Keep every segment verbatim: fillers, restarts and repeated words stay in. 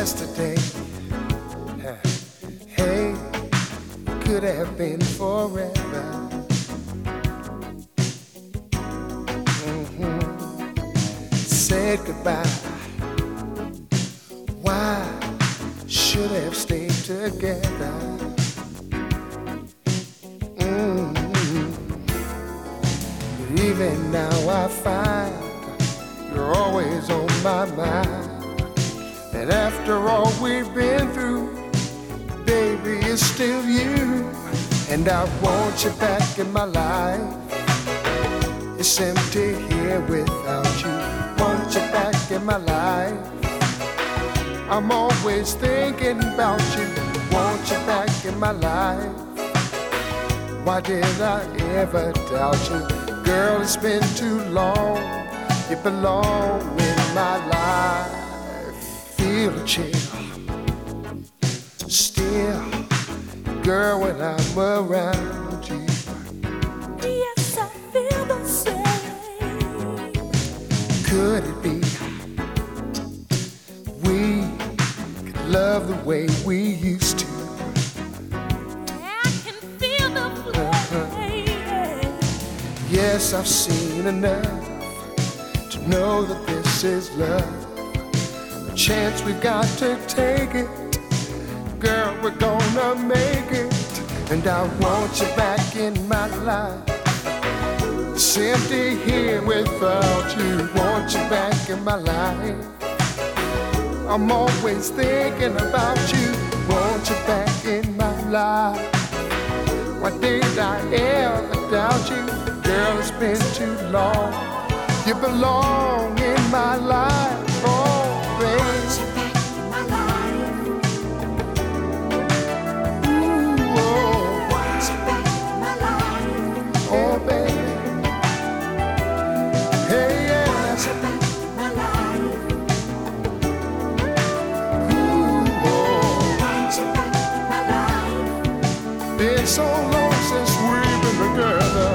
yesterday. Hey, could have been forever. Mm-hmm. Said goodbye. Why should have stayed together? Mm-hmm. But even now I find you're always on my mind. And after all we've been through, baby, it's still you. And I want you back in my life. It's empty here without you. Want you back in my life. I'm always thinking about you. Want you back in my life. Why did I ever doubt you? Girl, it's been too long. You belong in my life. Feel a chill. Still, girl, when I'm around you. Yes, I feel the same. Could it be we could love the way we used to? I can feel the flame. Yes, I've seen enough to know that this is love. A chance we've got to take it. Girl, we're gonna make it. And I want you back in my life. It's empty here without you. Want you back in my life. I'm always thinking about you. Want you back in my life. Why did I ever doubt you? Girl, it's been too long. You belong in my life. Oh, baby. Oh, baby. Hey, yeah. Ooh, oh. Been so long since we've been together.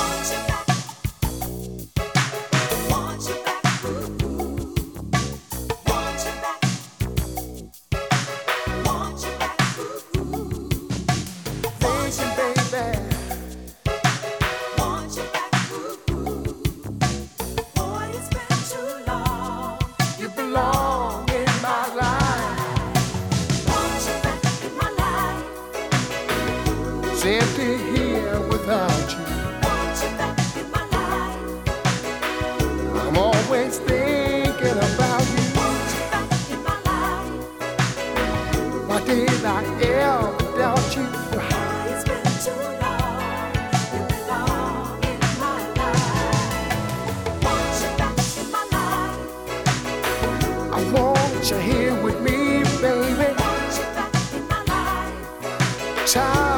It's empty here without you. Want you back in my life. I'm always thinking about you. Want you back in my life. Why did I ever doubt you? It's been too long. You belong in my life. Want you back in my life. I want you here with me, baby. Want you back in my life. Child.